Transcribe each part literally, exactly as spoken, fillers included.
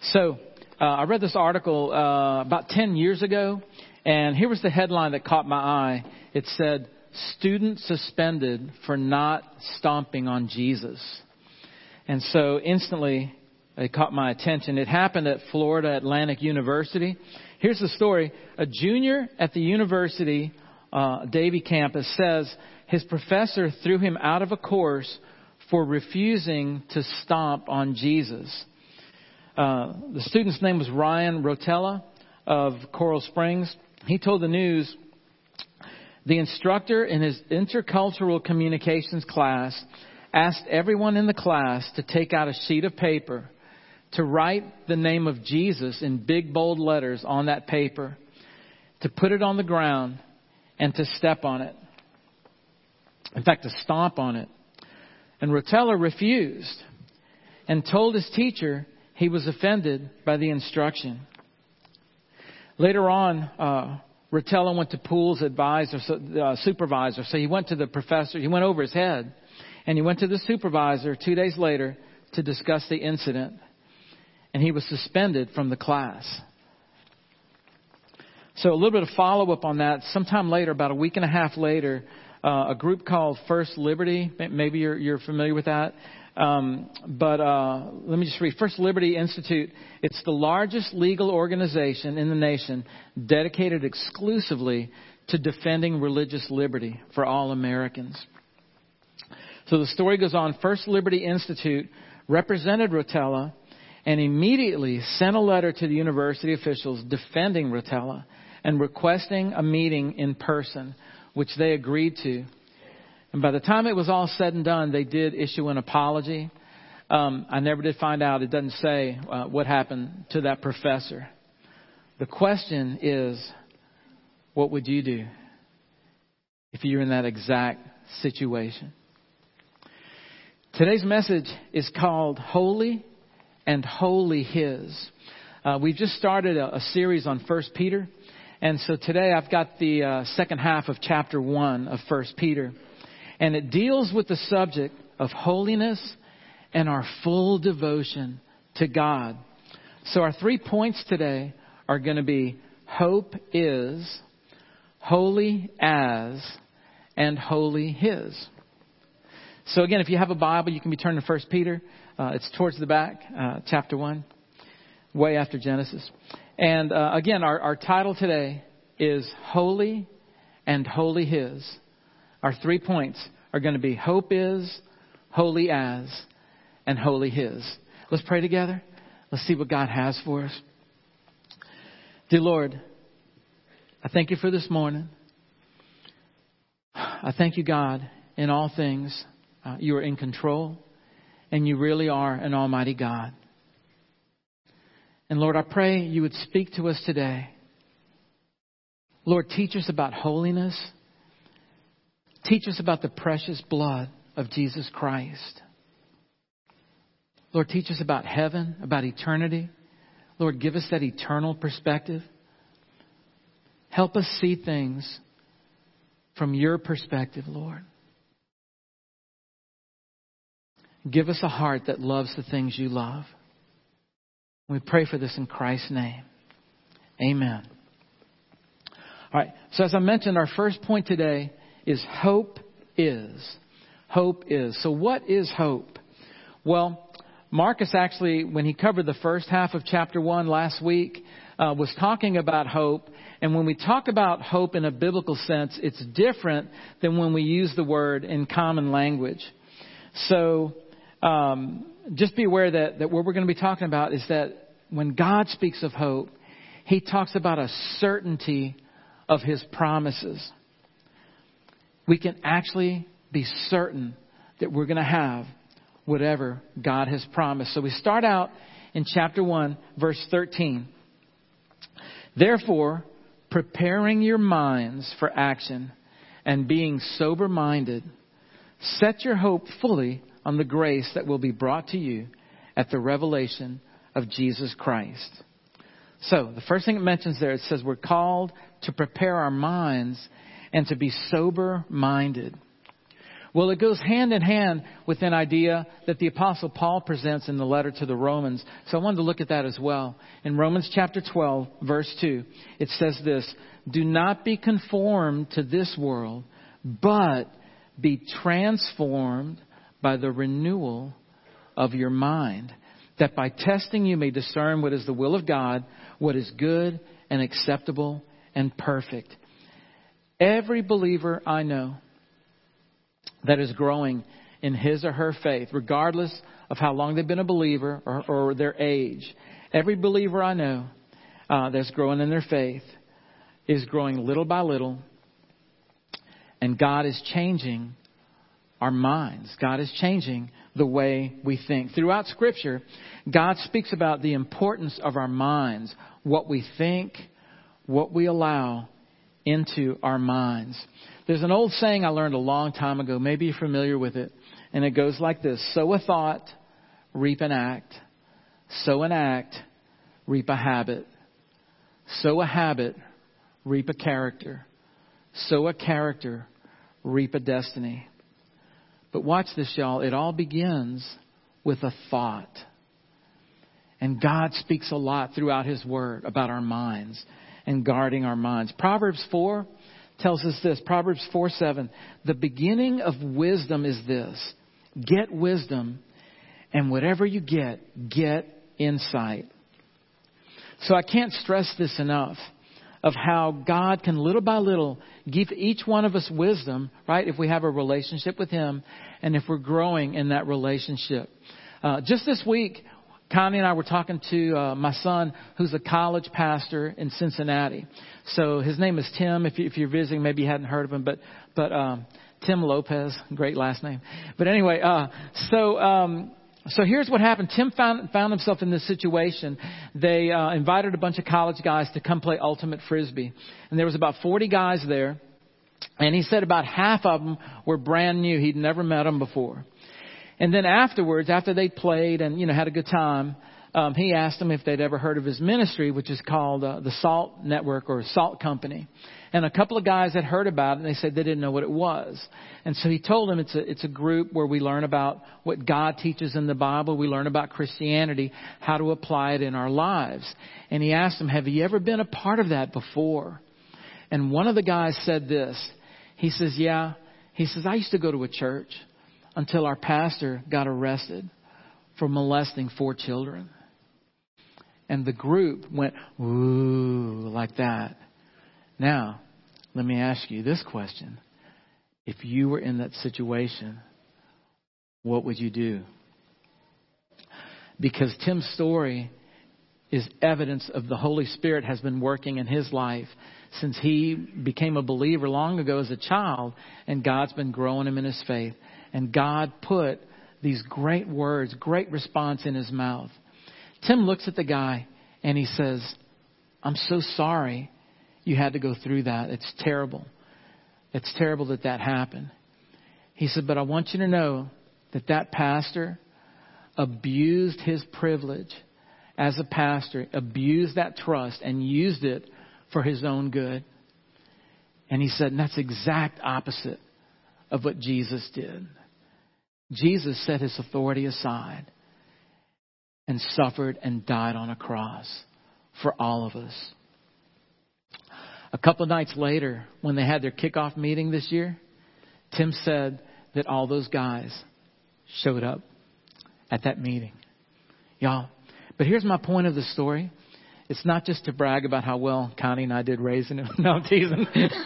So uh, I read this article uh, about ten years ago, and here was the headline that caught my eye. It said, "Student suspended for not stomping on Jesus." And so instantly it caught my attention. It happened at Florida Atlantic University. Here's the story. A junior at the university, uh, Davie campus, says his professor threw him out of a course for refusing to stomp on Jesus. Uh, the student's name was Ryan Rotella of Coral Springs. He told the news, the instructor in his intercultural communications class asked everyone in the class to take out a sheet of paper to write the name of Jesus in big bold letters on that paper, to put it on the ground and to step on it. In fact, to stomp on it. And Rotella refused and told his teacher he was offended by the instruction. Later on, uh, Rotella went to Poole's advisor, uh, supervisor. So he went to the professor. He went over his head. And he went to the supervisor two days later to discuss the incident. And he was suspended from the class. So a little bit of follow-up on that. Sometime later, about a week and a half later, uh, a group called First Liberty, maybe you're, you're familiar with that. Um, but uh, let me just read. First Liberty Institute, it's the largest legal organization in the nation dedicated exclusively to defending religious liberty for all Americans. So the story goes on. First Liberty Institute represented Rotella and immediately sent a letter to the university officials defending Rotella and requesting a meeting in person, which they agreed to. And by the time it was all said and done, they did issue an apology. Um, I never did find out. It doesn't say uh, what happened to that professor. The question is, what would you do if you're in that exact situation? Today's message is called Holy and Wholly His. Uh, we've just started a, a series on First Peter. And so today I've got the uh, second half of chapter one of First Peter. And it deals with the subject of holiness and our full devotion to God. So our three points today are going to be hope is, holy as, and wholly His. So again, if you have a Bible, you can be turning to First Peter. Uh, it's towards the back, uh, chapter one, way after Genesis. And uh, again, our, our title today is Holy and Wholly His. Our three points are going to be hope is, holy as, and wholly His. Let's pray together. Let's see what God has for us. Dear Lord, I thank You for this morning. I thank You, God, in all things. Uh, You are in control, and You really are an almighty God. And Lord, I pray You would speak to us today. Lord, teach us about holiness. Teach us about the precious blood of Jesus Christ. Lord, teach us about heaven, about eternity. Lord, give us that eternal perspective. Help us see things from Your perspective, Lord. Give us a heart that loves the things You love. We pray for this in Christ's name. Amen. All right. So as I mentioned, our first point today is hope is. Hope is. So what is hope? Well, Marcus actually, when he covered the first half of chapter one last week, uh, was talking about hope. And when we talk about hope in a biblical sense, it's different than when we use the word in common language. So um, just be aware that, that what we're going to be talking about is that when God speaks of hope, He talks about a certainty of His promises. We can actually be certain that we're going to have whatever God has promised. So we start out in chapter one, verse thirteen. Therefore, preparing your minds for action and being sober-minded, set your hope fully on the grace that will be brought to you at the revelation of Jesus Christ. So the first thing it mentions there, it says we're called to prepare our minds and to be sober-minded. Well, it goes hand in hand with an idea that the Apostle Paul presents in the letter to the Romans. So I wanted to look at that as well. In Romans chapter twelve, verse two, it says this: do not be conformed to this world, but be transformed by the renewal of your mind, that by testing you may discern what is the will of God, what is good and acceptable and perfect. Every believer I know that is growing in his or her faith, regardless of how long they've been a believer or, or their age, every believer I know uh, that's growing in their faith is growing little by little, and God is changing our minds. God is changing the way we think. Throughout Scripture, God speaks about the importance of our minds, what we think, what we allow into our minds. There's an old saying I learned a long time ago. Maybe you're familiar with it. And it goes like this: sow a thought, reap an act. Sow an act, reap a habit. Sow a habit, reap a character. Sow a character, reap a destiny. But watch this, y'all. It all begins with a thought. And God speaks a lot throughout His Word about our minds and guarding our minds. Proverbs four tells us this. Proverbs four seven. The beginning of wisdom is this: get wisdom, and whatever you get, get insight. So I can't stress this enough, of how God can little by little give each one of us wisdom, right? If we have a relationship with Him and if we're growing in that relationship. Uh, just this week, Connie and I were talking to uh, my son, who's a college pastor in Cincinnati. So his name is Tim. If, you, if you're visiting, maybe you hadn't heard of him, but but um, Tim Lopez, great last name. But anyway, uh, so um, so here's what happened. Tim found found himself in this situation. They uh, invited a bunch of college guys to come play ultimate frisbee, and there was about forty guys there. And he said about half of them were brand new. He'd never met them before. And then afterwards, after they played and, you know, had a good time, um, he asked them if they'd ever heard of his ministry, which is called uh, the Salt Network or Salt Company. And a couple of guys had heard about it, and they said they didn't know what it was. And so he told them it's a, it's a group where we learn about what God teaches in the Bible. We learn about Christianity, how to apply it in our lives. And he asked them, have you ever been a part of that before? And one of the guys said this. He says, yeah. He says, I used to go to a church until our pastor got arrested for molesting four children. And the group went, ooh, like that. Now, let me ask you this question. If you were in that situation, what would you do? Because Tim's story is evidence of the Holy Spirit has been working in his life since he became a believer long ago as a child, and God's been growing him in his faith. And God put these great words, great response in his mouth. Tim looks at the guy and he says, I'm so sorry you had to go through that. It's terrible. It's terrible that that happened. He said, but I want you to know that that pastor abused his privilege as a pastor, abused that trust and used it for his own good. And he said, and that's exact opposite of what Jesus did. Jesus set his authority aside and suffered and died on a cross for all of us. A couple of nights later, when they had their kickoff meeting this year, Tim said that all those guys showed up at that meeting. Y'all, but here's my point of the story. It's not just to brag about how well Connie and I did raising him. No, I'm teasing.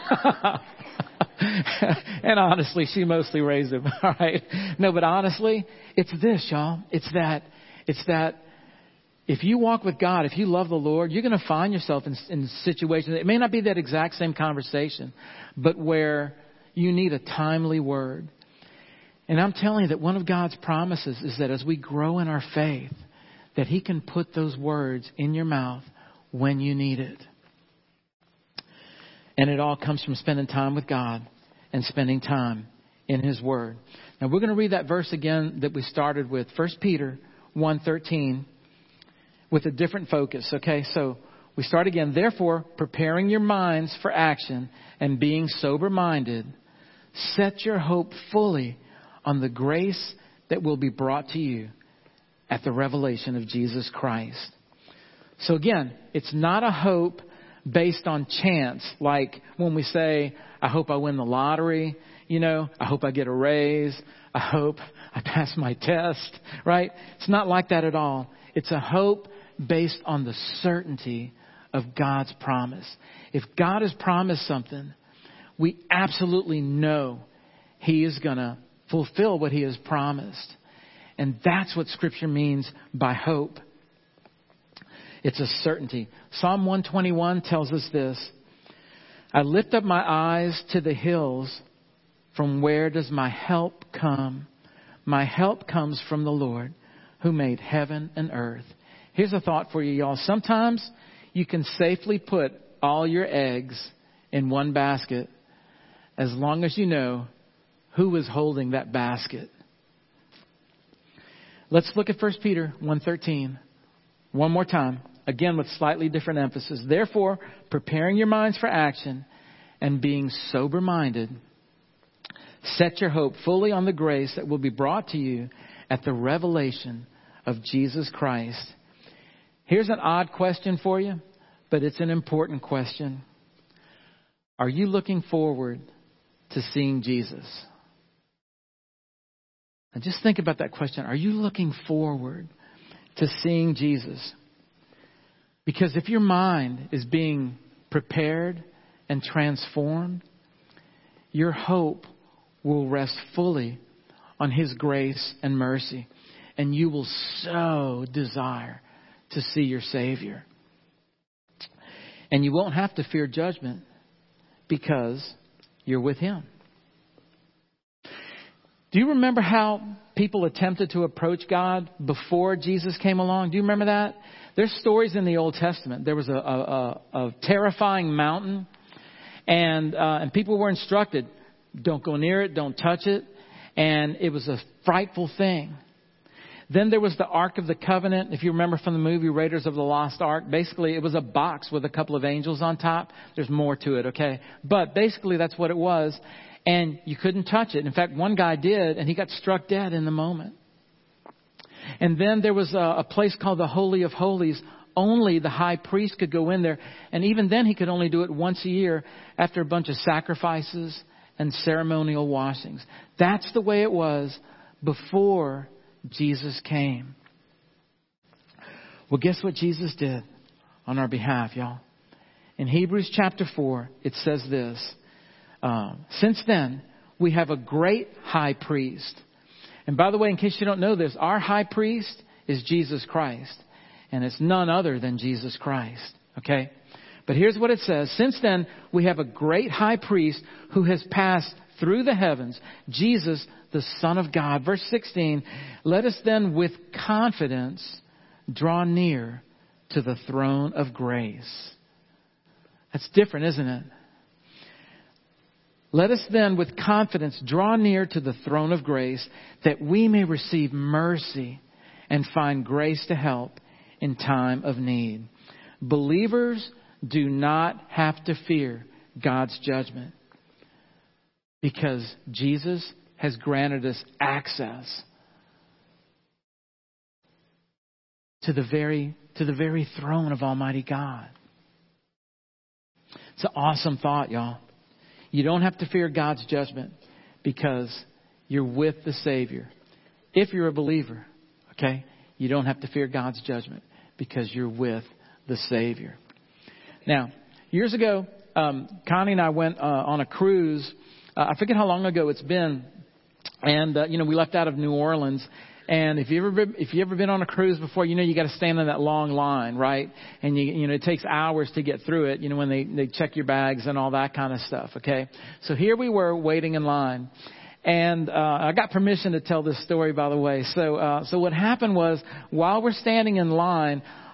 And honestly, she mostly raised him. All right. No, but honestly, it's this, y'all. It's that, it's that if you walk with God, if you love the Lord, you're going to find yourself in, in situations. It may not be that exact same conversation, but where you need a timely word. And I'm telling you that one of God's promises is that as we grow in our faith, that He can put those words in your mouth when you need it. And it all comes from spending time with God and spending time in His Word. Now we're going to read that verse again that we started with, First Peter one thirteen, with a different focus. Okay, so we start again. Therefore, preparing your minds for action and being sober-minded, Set your hope fully on the grace that will be brought to you at the revelation of Jesus Christ. So again, it's not a hope based on chance, like when we say, I hope I win the lottery, you know, I hope I get a raise, I hope I pass my test, right? It's not like that at all. It's a hope based on the certainty of God's promise. If God has promised something, we absolutely know He is going to fulfill what He has promised. And that's what Scripture means by hope. It's a certainty. Psalm one twenty-one tells us this. I lift up my eyes to the hills. From where does my help come? My help comes from the Lord who made heaven and earth. Here's a thought for you, y'all. Sometimes you can safely put all your eggs in one basket as long as you know who is holding that basket. Let's look at First Peter one thirteen one more time. Again, with slightly different emphasis. Therefore, preparing your minds for action and being sober-minded, set your hope fully on the grace that will be brought to you at the revelation of Jesus Christ. Here's an odd question for you, but it's an important question. Are you looking forward to seeing Jesus? And just think about that question. Are you looking forward to seeing Jesus? Because if your mind is being prepared and transformed, your hope will rest fully on His grace and mercy. And you will so desire to see your Savior. And you won't have to fear judgment because you're with Him. Do you remember how people attempted to approach God before Jesus came along? Do you remember that? There's stories in the Old Testament. There was a, a, a, a terrifying mountain, and uh, and people were instructed, don't go near it, don't touch it. And it was a frightful thing. Then there was the Ark of the Covenant. If you remember from the movie Raiders of the Lost Ark, basically it was a box with a couple of angels on top. There's more to it, okay? But basically that's what it was. And you couldn't touch it. In fact, one guy did, and he got struck dead in the moment. And then there was a, a place called the Holy of Holies. Only the high priest could go in there. And even then he could only do it once a year after a bunch of sacrifices and ceremonial washings. That's the way it was before Jesus came. Well, guess what Jesus did on our behalf, y'all? In Hebrews chapter four, it says this. Um, Since then, we have a great high priest. And by the way, in case you don't know this, our high priest is Jesus Christ. And it's none other than Jesus Christ. Okay? But here's what it says. Since then, we have a great high priest who has passed through the heavens, Jesus, the Son of God. Verse sixteen, let us then with confidence draw near to the throne of grace. That's different, isn't it? Let us then with confidence draw near to the throne of grace that we may receive mercy and find grace to help in time of need. Believers do not have to fear God's judgment because Jesus has granted us access to the very, to the very throne of Almighty God. It's an awesome thought, y'all. You don't have to fear God's judgment because you're with the Savior. If you're a believer, okay, you don't have to fear God's judgment because you're with the Savior. Now, years ago, um, Connie and I went uh, on a cruise. Uh, I forget how long ago it's been. And, uh, you know, we left out of New Orleans. And if you ever been, if you ever been on a cruise before, you know you got to stand in that long line, right? And you you know it takes hours to get through it. You know when they they check your bags and all that kind of stuff. Okay, so here we were waiting in line, and uh, I got permission to tell this story, by the way. So uh, so what happened was while we're standing in line,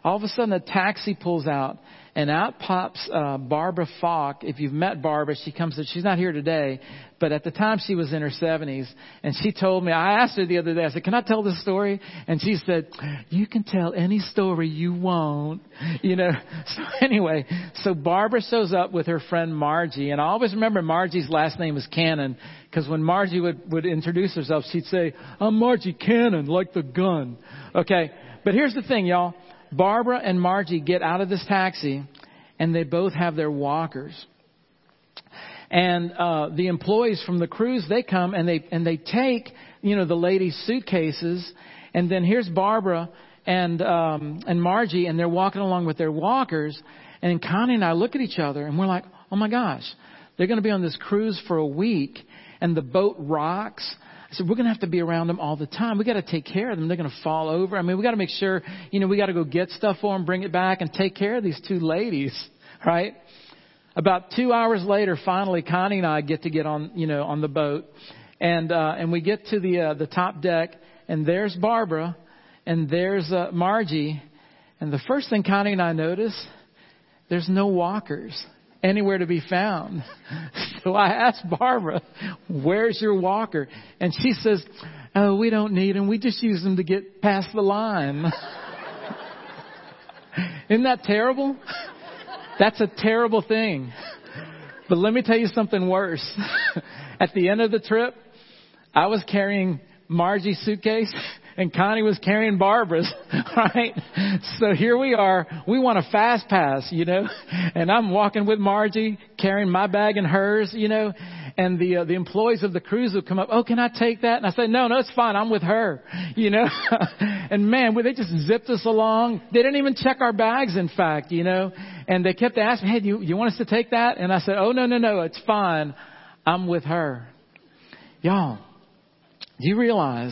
all of a sudden a taxi pulls out, and out pops uh, Barbara Falk. If you've met Barbara, she comes. She's not here today, but at the time she was in her seventies, and she told me. I asked her the other day. I said, "Can I tell this story?" And she said, "You can tell any story you want." You know. So anyway, so Barbara shows up with her friend Margie, and I always remember Margie's last name was Cannon, because when Margie would would introduce herself, she'd say, "I'm Margie Cannon, like the gun." Okay, but here's the thing, y'all. Barbara and Margie get out of this taxi, and they both have their walkers. And uh, the employees from the cruise, they come and they and they take, you know, the ladies' suitcases. And then here's Barbara and um, and Margie, and they're walking along with their walkers. And Connie and I look at each other, and we're like, "Oh my gosh, they're going to be on this cruise for a week, and the boat rocks." I said, we're going to have to be around them all the time. We got to take care of them. They're going to fall over. I mean, we got to make sure, you know, we got to go get stuff for them, bring it back, and take care of these two ladies, right? About two hours later, finally, Connie and I get to get on, you know, on the boat, and uh, and we get to the uh, the top deck, and there's Barbara, and there's uh, Margie, and the first thing Connie and I notice, there's no walkers anywhere to be found. So I asked Barbara, "Where's your walker?" And she says, "Oh, we don't need them. We just use them to get past the line." Isn't that terrible? That's a terrible thing. But let me tell you something worse. At the end of the trip, I was carrying Margie's suitcase, and Connie was carrying Barbara's, right? So here we are. We want a fast pass, you know, and I'm walking with Margie, carrying my bag and hers, you know, and the uh, the employees of the cruise would come up. "Oh, can I take that?" And I say, "No, no, it's fine. I'm with her," you know. And man, they just zipped us along. They didn't even check our bags, in fact, you know, and they kept asking, "Hey, do you, you want us to take that?" And I said, "Oh, no, no, no, it's fine. I'm with her." Y'all, do you realize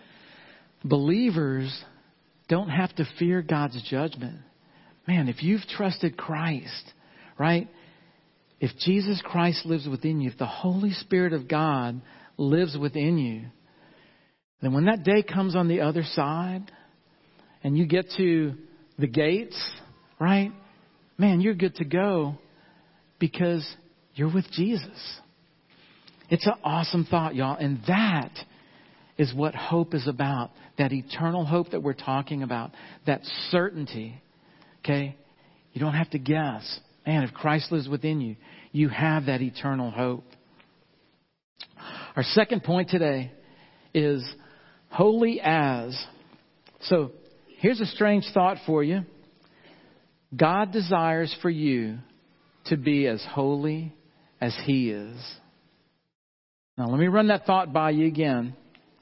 believers don't have to fear God's judgment? Man, if you've trusted Christ, right? If Jesus Christ lives within you, if the Holy Spirit of God lives within you, then when that day comes on the other side and you get to the gates, right? Man, you're good to go because you're with Jesus. It's an awesome thought, y'all. And that is what hope is about. That eternal hope that we're talking about. That certainty. Okay? You don't have to guess. Man, if Christ lives within you, you have that eternal hope. Our second point today is holy as. So here's a strange thought for you. God desires for you to be as holy as He is. Now let me run that thought by you again.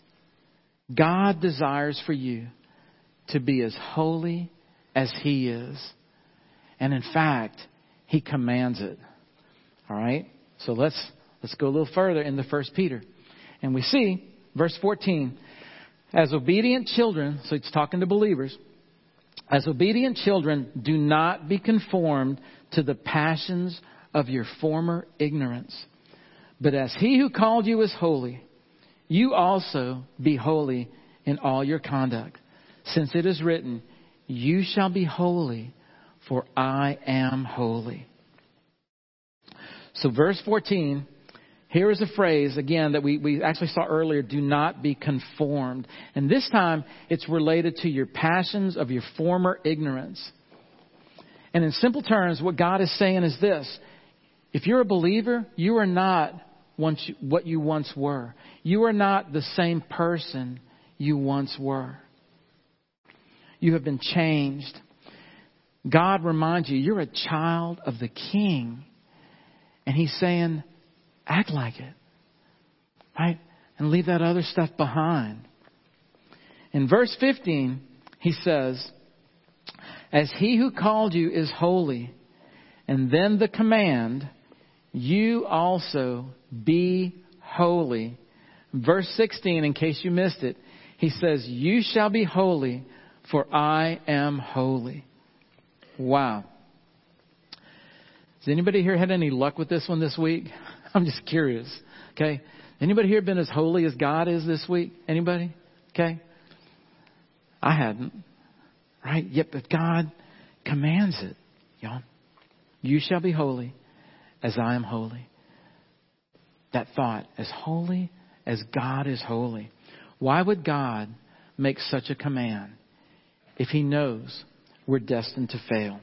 God desires for you to be as holy as He is. And in fact, He commands it. All right? So let's let's go a little further into First Peter. And we see, verse fourteen, as obedient children, so it's talking to believers, as obedient children, do not be conformed to the passions of your former ignorance. But as He who called you is holy, you also be holy in all your conduct. Since it is written, you shall be holy, for I am holy. So verse fourteen, here is a phrase, again, that we, we actually saw earlier, do not be conformed. And this time, it's related to your passions of your former ignorance. And in simple terms, what God is saying is this. If you're a believer, you are not once you, what you once were. You are not the same person you once were. You have been changed. God reminds you, you're a child of the King. And He's saying, act like it. Right? And leave that other stuff behind. In verse fifteen, He says, as He who called you is holy, and then the command, you also be holy. Verse sixteen, in case you missed it, He says, you shall be holy, for I am holy. Wow. Has anybody here had any luck with this one this week? I'm just curious. Okay. Anybody here been as holy as God is this week? Anybody? Okay. I hadn't. right? Yet, but God commands it, y'all. You shall be holy as I am holy. That thought, as holy as God is holy. Why would God make such a command if He knows we're destined to fail?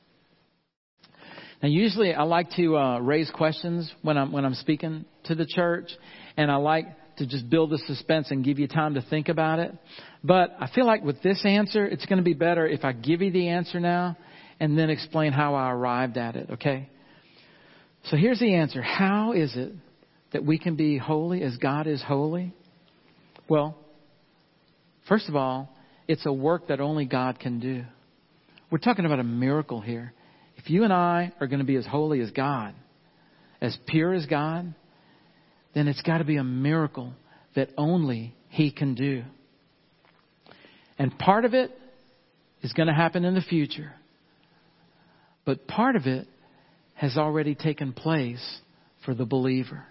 Now, usually I like to uh, raise questions when I'm when I'm speaking to the church, and I like to just build the suspense and give you time to think about it. But I feel like with this answer, it's going to be better if I give you the answer now and then explain how I arrived at it, okay? So here's the answer. How is it that we can be holy as God is holy? Well, first of all, it's a work that only God can do. We're talking about a miracle here. If you and I are going to be as holy as God, as pure as God, then it's got to be a miracle that only He can do. And part of it is going to happen in the future. But part of it has already taken place for the believer.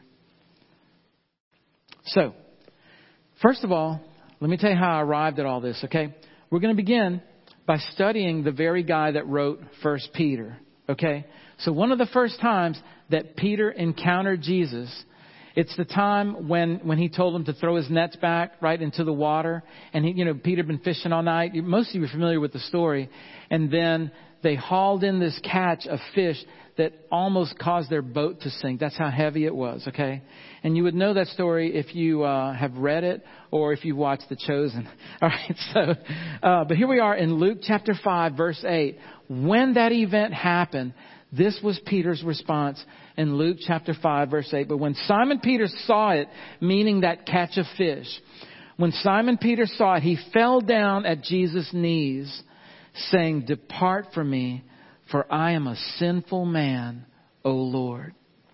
So, first of all, let me tell you how I arrived at all this, okay? We're going to begin by studying the very guy that wrote First Peter, okay? So one of the first times that Peter encountered Jesus, it's the time when, when he told him to throw his nets back right into the water. And, he, you know, Peter had been fishing all night. Most of you are familiar with the story. And then they hauled in this catch of fish that almost caused their boat to sink. That's how heavy it was, okay? And you would know that story if you uh, have read it or if you watched The Chosen. All right, so, uh, but here we are in Luke chapter five, verse eight. When that event happened, this was Peter's response in Luke chapter five, verse eight. But when Simon Peter saw it, meaning that catch of fish, when Simon Peter saw it, he fell down at Jesus' knees, saying, "Depart from me, for I am a sinful man, O Lord."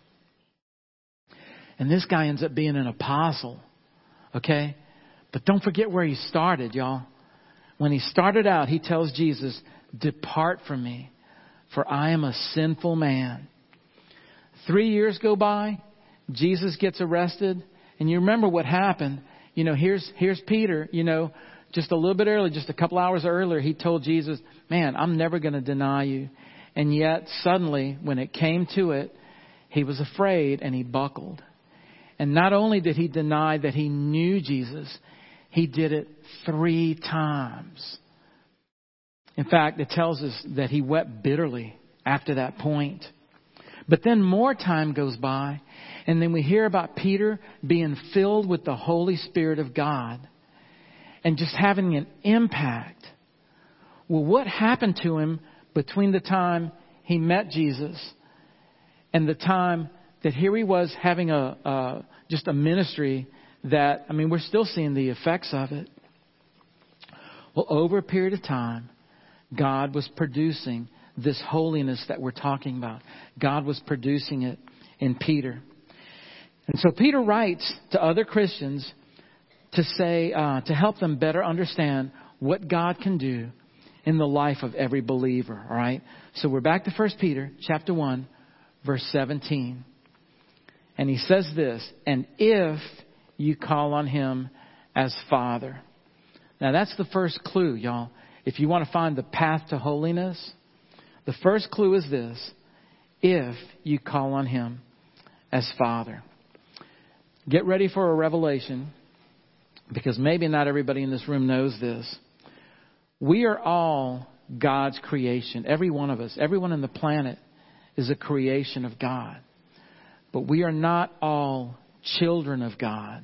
And this guy ends up being an apostle. Okay? But don't forget where he started, y'all. When he started out, he tells Jesus, "Depart from me, for I am a sinful man." Three years go by. Jesus gets arrested. And you remember what happened. You know, here's, here's Peter, you know, just a little bit early, just a couple hours earlier, he told Jesus, "Man, I'm never going to deny you." And yet suddenly, when it came to it, he was afraid and he buckled. And not only did he deny that he knew Jesus, he did it three times. In fact, it tells us that he wept bitterly after that point. But then more time goes by, and then we hear about Peter being filled with the Holy Spirit of God and just having an impact. Well, what happened to him between the time he met Jesus and the time that here he was having a uh, just a ministry that, I mean, we're still seeing the effects of it. Well, over a period of time, God was producing this holiness that we're talking about. God was producing it in Peter. And so Peter writes to other Christians to say, uh, to help them better understand what God can do in the life of every believer. All right. So we're back to First Peter chapter one, verse seventeen. And he says this, "And if you call on him as Father." Now that's the first clue, y'all. If you want to find the path to holiness, the first clue is this: if you call on him as Father. Get ready for a revelation, because maybe not everybody in this room knows this. We are all God's creation. Every one of us, everyone on the planet is a creation of God. But we are not all children of God.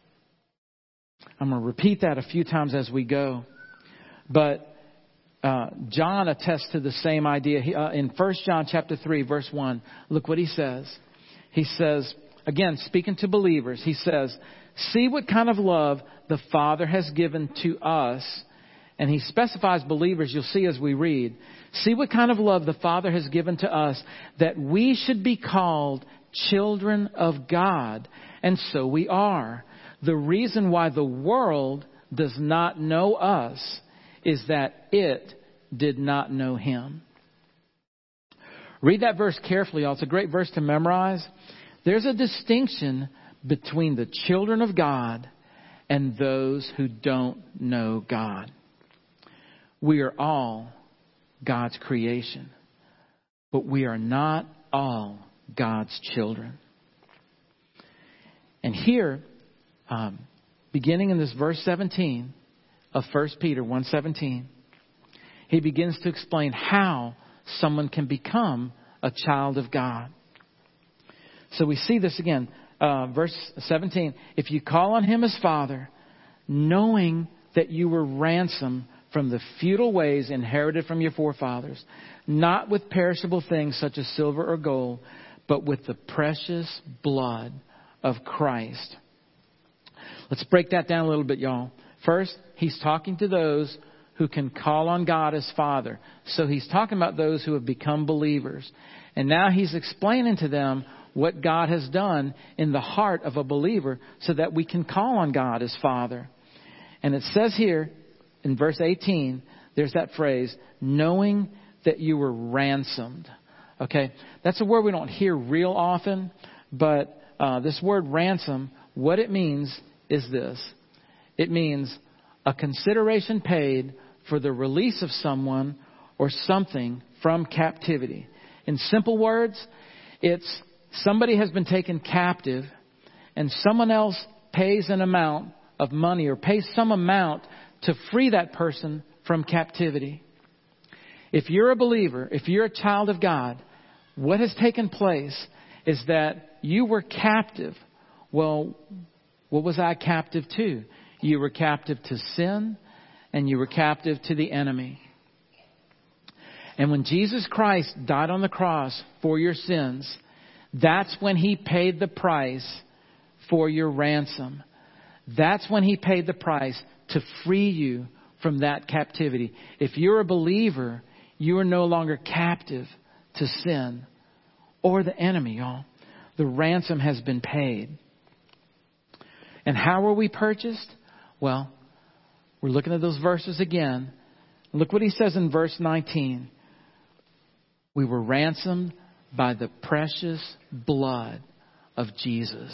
I'm going to repeat that a few times as we go. But uh, John attests to the same idea. He, uh, in First John chapter three, verse one, look what he says. He says, again, speaking to believers, he says, "See what kind of love the Father has given to us." And he specifies believers, you'll see as we read. "See what kind of love the Father has given to us, that we should be called children of God. And so we are. The reason why the world does not know us is that it did not know him." Read that verse carefully, y'all. It's a great verse to memorize. There's a distinction between the children of God and those who don't know God. We are all God's creation, but we are not all God's children. And here, um, beginning in this verse seventeen of First Peter one seventeen, he begins to explain how someone can become a child of God. So we see this again, uh, verse seventeen. If you call on him as Father, knowing that you were ransomed from the futile ways inherited from your forefathers, not with perishable things such as silver or gold, but with the precious blood of Christ. Let's break that down a little bit, y'all. First, he's talking to those who can call on God as Father. So he's talking about those who have become believers. And now he's explaining to them what God has done in the heart of a believer so that we can call on God as Father. And it says here in verse eighteen, there's that phrase, knowing that you were ransomed. Okay, that's a word we don't hear real often, but uh, this word ransom, what it means is this. It means a consideration paid for the release of someone or something from captivity. In simple words, it's somebody has been taken captive and someone else pays an amount of money or pays some amount to free that person from captivity. If you're a believer, if you're a child of God, what has taken place is that you were captive. Well, what was I captive to? You were captive to sin and you were captive to the enemy. And when Jesus Christ died on the cross for your sins, that's when he paid the price for your ransom. That's when he paid the price to free you from that captivity. If you're a believer, you are no longer captive to sin or the enemy, y'all. The ransom has been paid. And how were we purchased? Well, we're looking at those verses again. Look what he says in verse nineteen. We were ransomed by the precious blood of Jesus.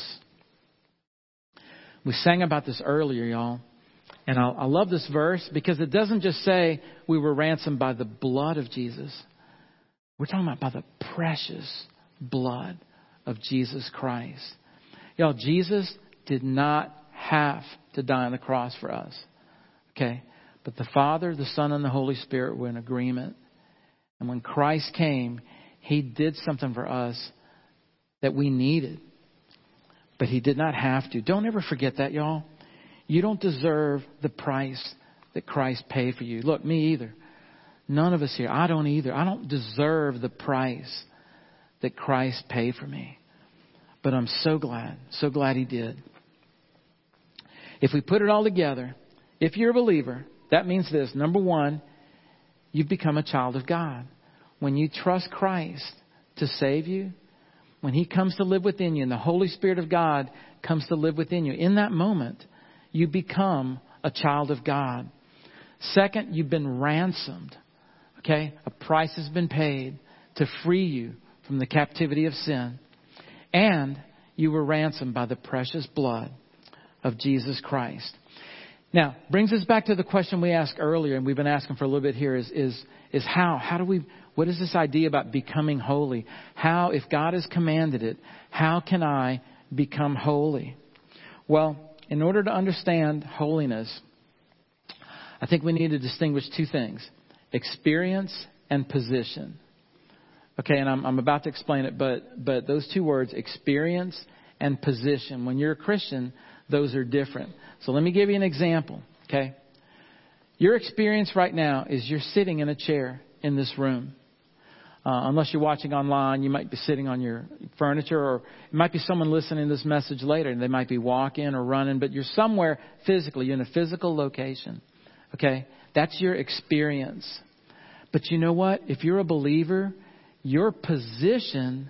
We sang about this earlier, y'all. And I, I love this verse because it doesn't just say we were ransomed by the blood of Jesus. We're talking about by the precious blood of Jesus Christ. Y'all, Jesus did not have to die on the cross for us. Okay? But the Father, the Son, and the Holy Spirit were in agreement. And when Christ came, he did something for us that we needed. But he did not have to. Don't ever forget that, y'all. You don't deserve the price that Christ paid for you. Look, me either. None of us here. I don't either. I don't deserve the price that Christ paid for me. But I'm so glad, so glad he did. If we put it all together, if you're a believer, that means this. Number one, you've become a child of God. When you trust Christ to save you, when he comes to live within you and the Holy Spirit of God comes to live within you, in that moment, you become a child of God. Second, you've been ransomed. Okay? A price has been paid to free you from the captivity of sin. And you were ransomed by the precious blood of Jesus Christ. Now, brings us back to the question we asked earlier, and we've been asking for a little bit here, is, is, is how? How do we, what is this idea about becoming holy? How, if God has commanded it, how can I become holy? Well, in order to understand holiness, I think we need to distinguish two things: experience and position. Okay, and I'm, I'm about to explain it, but but those two words, experience and position, when you're a Christian, those are different. So let me give you an example, okay? Your experience right now is you're sitting in a chair in this room. Uh, unless you're watching online, you might be sitting on your furniture, or it might be someone listening to this message later, and they might be walking or running, but you're somewhere physically. You're in a physical location, okay? That's your experience. But you know what? If you're a believer, your position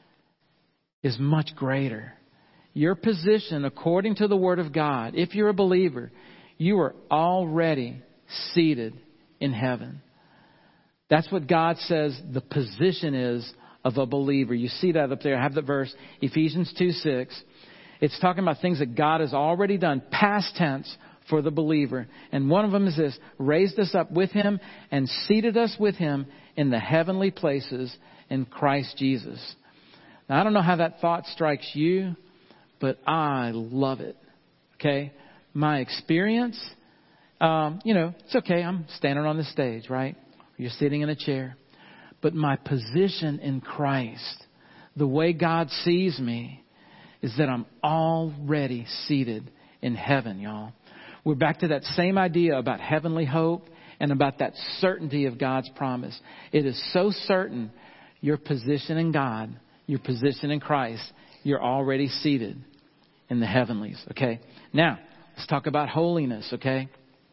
is much greater. Your position, according to the Word of God, if you're a believer, you are already seated in heaven. That's what God says the position is of a believer. You see that up there. I have the verse, Ephesians two six. It's talking about things that God has already done, past tense, for the believer. And one of them is this: raised us up with him and seated us with him in the heavenly places in Christ Jesus. Now, I don't know how that thought strikes you, but I love it. Okay? My experience, um, you know, it's okay. I'm standing on the stage, right? You're sitting in a chair. But my position in Christ, the way God sees me, is that I'm already seated in heaven, y'all. We're back to that same idea about heavenly hope and about that certainty of God's promise. It is so certain, your position in God, your position in Christ, you're already seated in the heavenlies, okay? Now, let's talk about holiness, okay?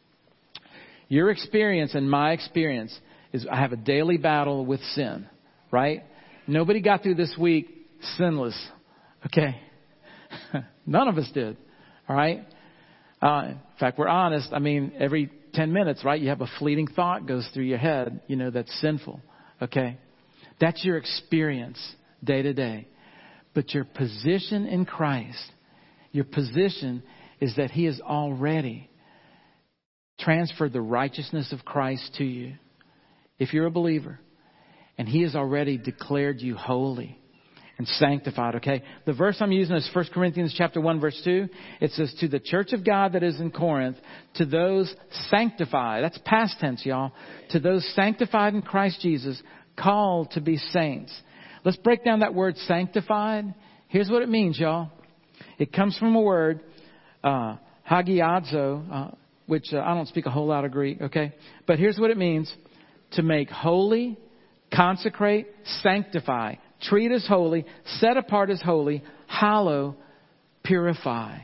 Your experience and my experience is I have a daily battle with sin, right? Nobody got through this week sinless, okay? None of us did, all right? Uh, in fact, we're honest. I mean, every ten minutes, right, you have a fleeting thought goes through your head, you know, that's sinful, okay? That's your experience day to day. But your position in Christ, your position is that He has already transferred the righteousness of Christ to you, if you're a believer. And He has already declared you holy and sanctified, okay? The verse I'm using is First Corinthians chapter one, verse two. It says, to the church of God that is in Corinth, to those sanctified, that's past tense, y'all, to those sanctified in Christ Jesus, called to be saints. Let's break down that word sanctified. Here's what it means, y'all. It comes from a word, uh, hagiadzo, uh, which uh, I don't speak a whole lot of Greek, okay? But here's what it means: to make holy, consecrate, sanctify, treat as holy, set apart as holy, hallow, purify.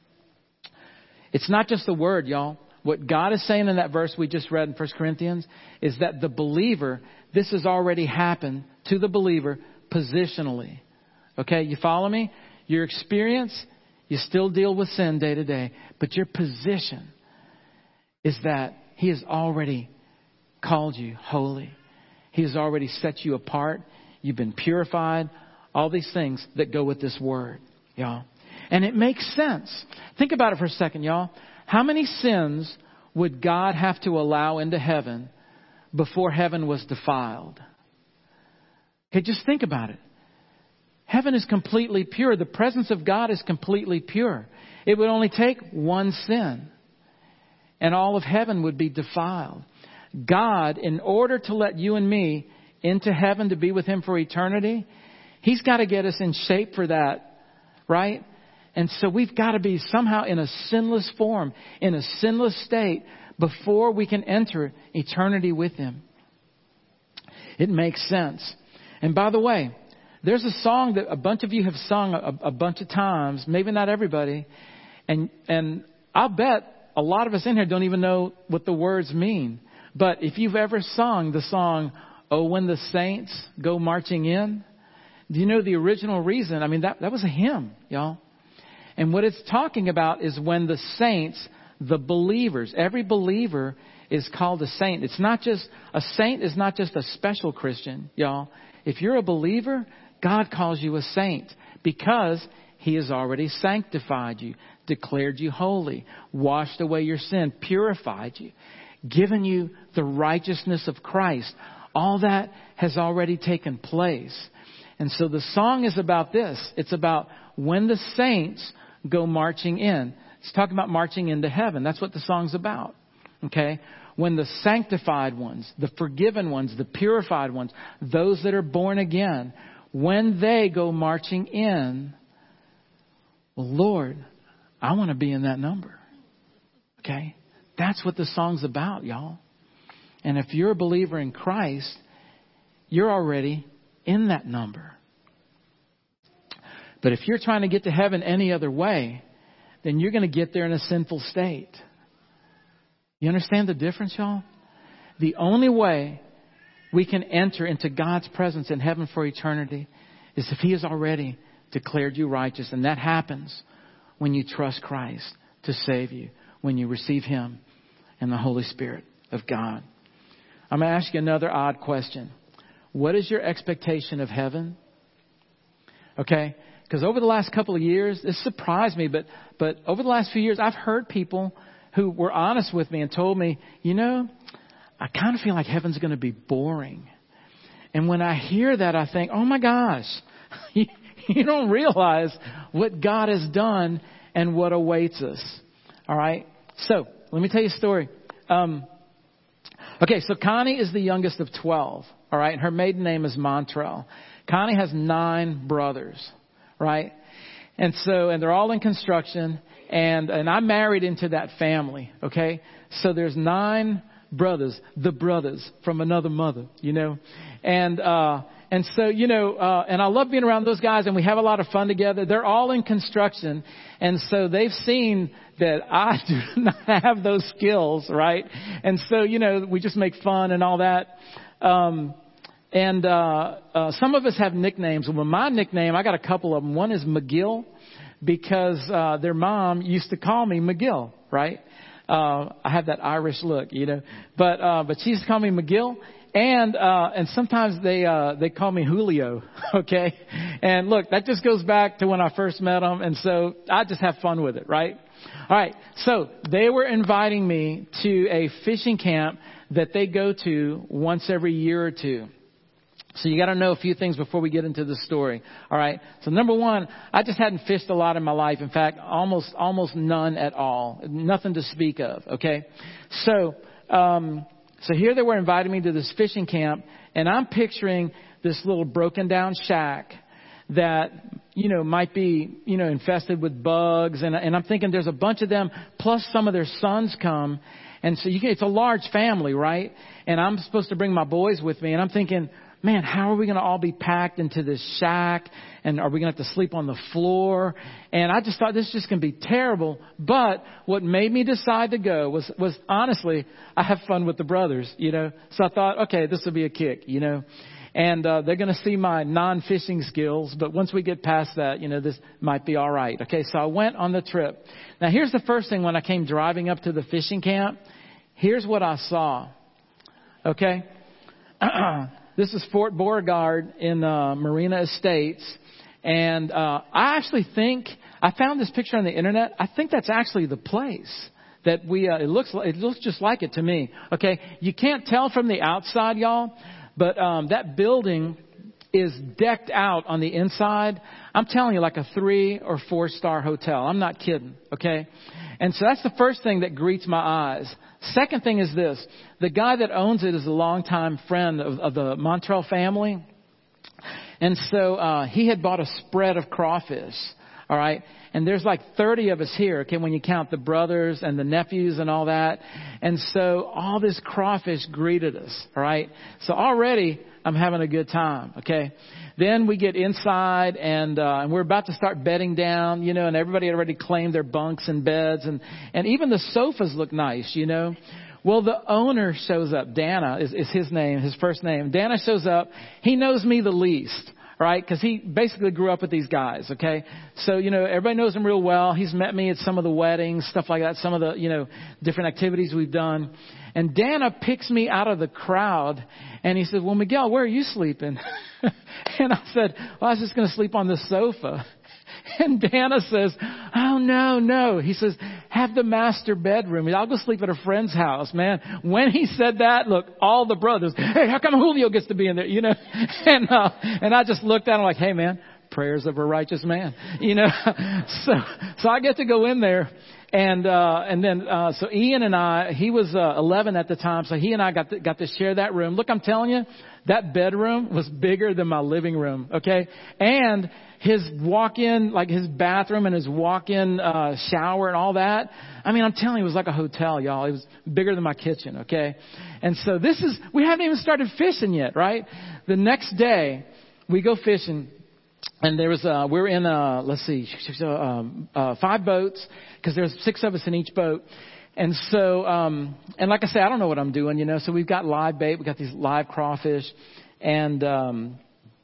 It's not just the word, y'all. What God is saying in that verse we just read in First Corinthians is that the believer, this has already happened to the believer positionally. Okay, you follow me? Your experience, you still deal with sin day to day, but your position is that He has already called you holy. He has already set you apart. You've been purified. All these things that go with this word, y'all. And it makes sense. Think about it for a second, y'all. How many sins would God have to allow into heaven before heaven was defiled? Okay, just think about it. Heaven is completely pure. The presence of God is completely pure. It would only take one sin, and all of heaven would be defiled. God, in order to let you and me into heaven to be with Him for eternity, He's got to get us in shape for that, right? And so we've got to be somehow in a sinless form, in a sinless state, before we can enter eternity with Him. It makes sense. And by the way, there's a song that a bunch of you have sung a, a bunch of times, maybe not everybody, and and I'll bet a lot of us in here don't even know what the words mean. But if you've ever sung the song, "Oh, When the Saints Go Marching In," do you know the original reason? I mean, that, that was a hymn, y'all. And what it's talking about is when the saints, the believers, every believer is called a saint. It's not just, a saint is not just a special Christian, y'all. If you're a believer, God calls you a saint because He has already sanctified you, declared you holy, washed away your sin, purified you, given you the righteousness of Christ. All that has already taken place. And so the song is about this. It's about when the saints go marching in. It's talking about marching into heaven. That's what the song's about. Okay? When the sanctified ones, the forgiven ones, the purified ones, those that are born again, when they go marching in, well, Lord, I want to be in that number. Okay? That's what the song's about, y'all. And if you're a believer in Christ, you're already in that number. But if you're trying to get to heaven any other way, then you're going to get there in a sinful state. You understand the difference, y'all? The only way we can enter into God's presence in heaven for eternity is if He has already declared you righteous. And that happens when you trust Christ to save you, when you receive Him and the Holy Spirit of God. I'm going to ask you another odd question. What is your expectation of heaven? Okay? Because over the last couple of years, this surprised me, but but over the last few years, I've heard people who were honest with me and told me, you know, I kind of feel like heaven's going to be boring. And when I hear that, I think, oh my gosh, you, you don't realize what God has done and what awaits us. All right. So let me tell you a story. Um, okay. So Connie is the youngest of twelve. All right. And her maiden name is Montrell. Connie has nine brothers. Right. And so, and they're all in construction, and, and I married into that family. Okay. So there's nine brothers, the brothers from another mother, you know, and, uh, and so, you know, uh, and I love being around those guys, and we have a lot of fun together. They're all in construction. And so they've seen that I do not have those skills. Right. And so, you know, we just make fun and all that. Um, And, uh, uh, some of us have nicknames. Well, my nickname, I got a couple of them. One is McGill because, uh, their mom used to call me McGill, right? Uh, I have that Irish look, you know, but, uh, but she used to call me McGill. And, uh, and sometimes they, uh, they call me Julio. Okay. And look, that just goes back to when I first met them. And so I just have fun with it, right? All right. So they were inviting me to a fishing camp that they go to once every year or two. So you got to know a few things before we get into the story. All right. So number one, I just hadn't fished a lot in my life. In fact, almost, almost none at all. Nothing to speak of. Okay. So, um, so here they were inviting me to this fishing camp, and I'm picturing this little broken down shack that, you know, might be, you know, infested with bugs. And, and I'm thinking there's a bunch of them, plus some of their sons come. And so you can, it's a large family, right? And I'm supposed to bring my boys with me. And I'm thinking, man, how are we going to all be packed into this shack? And are we going to have to sleep on the floor? And I just thought this is just going to be terrible. But what made me decide to go was, was honestly, I have fun with the brothers, you know. So I thought, okay, this will be a kick, you know. And uh, they're going to see my non-fishing skills. But once we get past that, you know, this might be all right. Okay, so I went on the trip. Now, here's the first thing when I came driving up to the fishing camp. Here's what I saw. Okay. This is Fort Beauregard in uh, Marina Estates. And uh, I actually think, I found this picture on the internet. I think that's actually the place that we, uh, it looks like, it looks just like it to me. Okay. You can't tell from the outside, y'all, but um, that building is decked out on the inside. I'm telling you, like a three or four star hotel. I'm not kidding. Okay. And so that's the first thing that greets my eyes. Second thing is this. The guy that owns it is a longtime friend of, of the Montrell family. And so uh, he had bought a spread of crawfish. All right. And there's like thirty of us here, okay, when you count the brothers and the nephews and all that. And so all this crawfish greeted us. All right. So already I'm having a good time. Okay. Then we get inside and, uh, and we're about to start bedding down, you know, and everybody had already claimed their bunks and beds, and, and even the sofas look nice, you know. Well, the owner shows up. Dana is, is his name, his first name. Dana shows up. He knows me the least. Right? Because he basically grew up with these guys. Okay. So, you know, everybody knows him real well. He's met me at some of the weddings, stuff like that. Some of the, you know, different activities we've done. And Dana picks me out of the crowd and he says, well, Miguel, where are you sleeping? And I said, well, I was just going to sleep on the sofa. And Dana says, oh, no, no. He says, have the master bedroom. I'll go sleep at a friend's house, man. When he said that, look, all the brothers, hey, how come Julio gets to be in there? You know, and, uh, and I just looked at him like, hey, man, prayers of a righteous man, you know. so, so I get to go in there. And, uh, and then, uh, so Ian and I, he was, uh, eleven at the time. So he and I got to, got to share that room. Look, I'm telling you, that bedroom was bigger than my living room. Okay. And his walk-in, like his bathroom and his walk-in, uh, shower and all that. I mean, I'm telling you, it was like a hotel, y'all. It was bigger than my kitchen. Okay. And so this is, we haven't even started fishing yet, right? The next day we go fishing. And there was, uh, we're in, uh, let's see, um, uh, five boats because there's six of us in each boat. And so, um, and like I say, I don't know what I'm doing, you know, so we've got live bait. We've got these live crawfish and, um,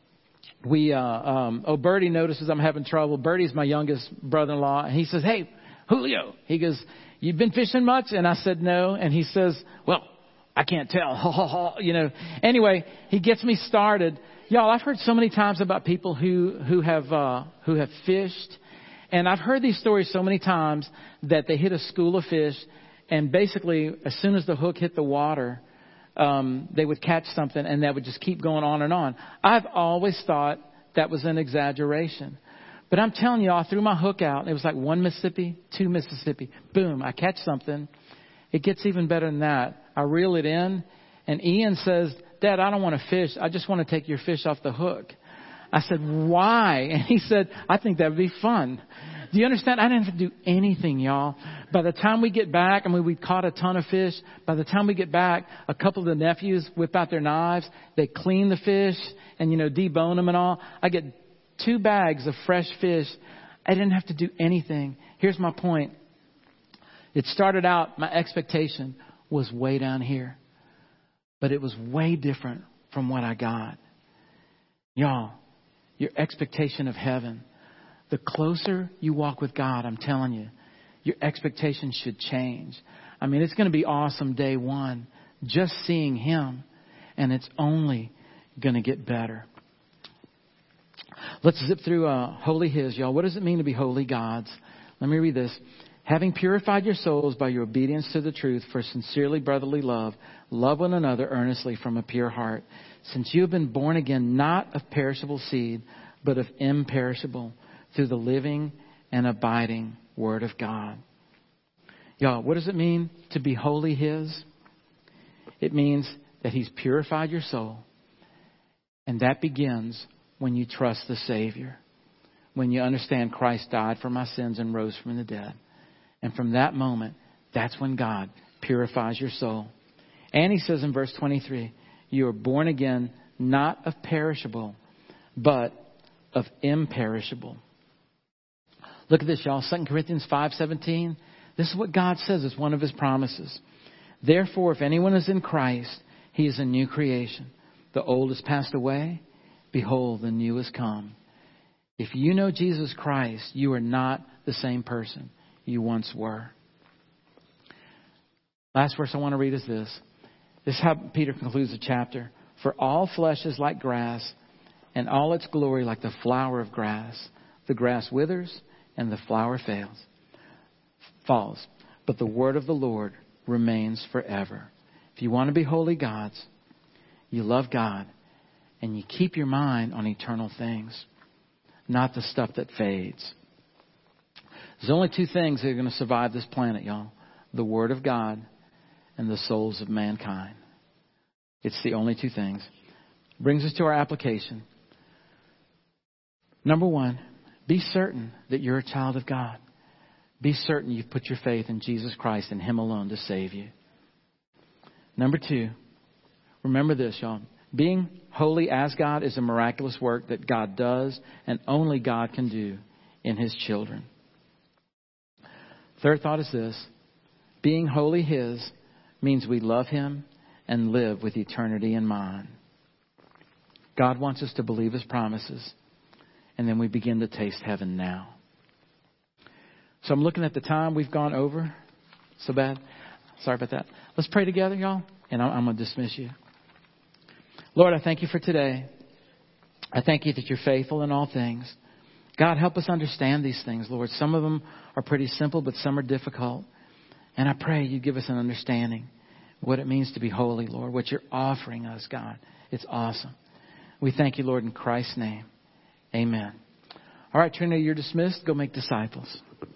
we, uh, um, oh, Bertie notices I'm having trouble. Bertie's my youngest brother-in-law. And he says, hey, Julio, he goes, you've been fishing much? And I said, no. And he says, well, I can't tell. You know, anyway, he gets me started. Y'all, I've heard so many times about people who, who have, uh, who have fished. And I've heard these stories so many times that they hit a school of fish and basically, as soon as the hook hit the water, um, they would catch something, and that would just keep going on and on. I've always thought that was an exaggeration. But I'm telling you, I threw my hook out. And it was like one Mississippi, two Mississippi. Boom, I catch something. It gets even better than that. I reel it in, and Ian says, Dad, I don't want to fish. I just want to take your fish off the hook. I said, why? And he said, I think that would be fun. Do you understand? I didn't have to do anything, y'all. By the time we get back, I mean, we caught a ton of fish. By the time we get back, a couple of the nephews whip out their knives. They clean the fish and, you know, debone them and all. I get two bags of fresh fish. I didn't have to do anything. Here's my point. It started out, my expectation was way down here. But it was way different from what I got. Y'all, your expectation of heaven. The closer you walk with God, I'm telling you, your expectations should change. I mean, it's going to be awesome day one, just seeing Him. And it's only going to get better. Let's zip through uh, Holy His, y'all. What does it mean to be holy gods? Let me read this. Having purified your souls by your obedience to the truth for sincerely brotherly love, love one another earnestly from a pure heart. Since you have been born again, not of perishable seed, but of imperishable, through the living and abiding Word of God. Y'all, what does it mean to be wholly His? It means that He's purified your soul. And that begins when you trust the Savior. When you understand Christ died for my sins and rose from the dead. And from that moment, that's when God purifies your soul. And He says in verse twenty-three, you are born again, not of perishable, but of imperishable. Look at this, y'all. Second Corinthians five seventeen. This is what God says. It's one of His promises. Therefore, if anyone is in Christ, he is a new creation. The old has passed away. Behold, the new has come. If you know Jesus Christ, you are not the same person you once were. Last verse I want to read is this. This is how Peter concludes the chapter. For all flesh is like grass, and all its glory like the flower of grass. The grass withers, and the flower fails, falls. But the word of the Lord remains forever. If you want to be holy gods, you love God, and you keep your mind on eternal things, not the stuff that fades. There's only two things that are going to survive this planet, y'all. The Word of God and the souls of mankind. It's the only two things. Brings us to our application. Number one, be certain that you're a child of God. Be certain you've put your faith in Jesus Christ and Him alone to save you. Number two, remember this, y'all. Being holy as God is a miraculous work that God does and only God can do in His children. Third thought is this. Being wholly His means we love Him and live with eternity in mind. God wants us to believe His promises, and then we begin to taste heaven now. So I'm looking at the time. We've gone over so bad. Sorry about that. Let's pray together, y'all, and I'm going to dismiss you. Lord, I thank You for today. I thank You that You're faithful in all things. God, help us understand these things, Lord. Some of them are pretty simple, but some are difficult. And I pray You give us an understanding of what it means to be holy, Lord, what You're offering us, God. It's awesome. We thank You, Lord, in Christ's name. Amen. All right, Trinity, you're dismissed. Go make disciples.